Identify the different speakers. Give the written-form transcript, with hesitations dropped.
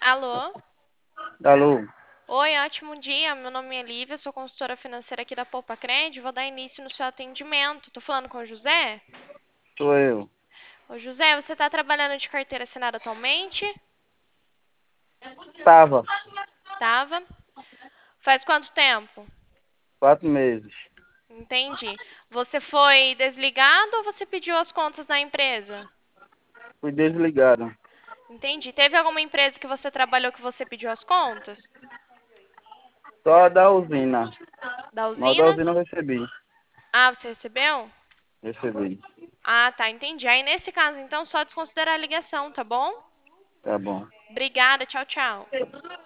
Speaker 1: Alô?
Speaker 2: Alô,
Speaker 1: Oi, ótimo dia. Meu nome é Lívia, sou consultora financeira aqui da Poupa Cred. Vou dar início no seu atendimento. Tô falando com o José?
Speaker 2: sou eu.
Speaker 1: Ô, José, você está trabalhando de carteira assinada atualmente?
Speaker 2: Tava,
Speaker 1: Tava. Faz quanto tempo?
Speaker 2: 4 meses.
Speaker 1: Entendi. Você foi desligado ou você pediu as contas na empresa?
Speaker 2: Fui desligado.
Speaker 1: Entendi. Teve alguma empresa que você trabalhou que você pediu as contas?
Speaker 2: Só da usina.
Speaker 1: Da
Speaker 2: Mas da
Speaker 1: usina?
Speaker 2: usina eu recebi.
Speaker 1: Ah, você recebeu?
Speaker 2: Recebi.
Speaker 1: Ah, tá, entendi. Aí nesse caso, então, só desconsiderar a ligação, tá bom?
Speaker 2: Tá bom.
Speaker 1: Obrigada, tchau, tchau.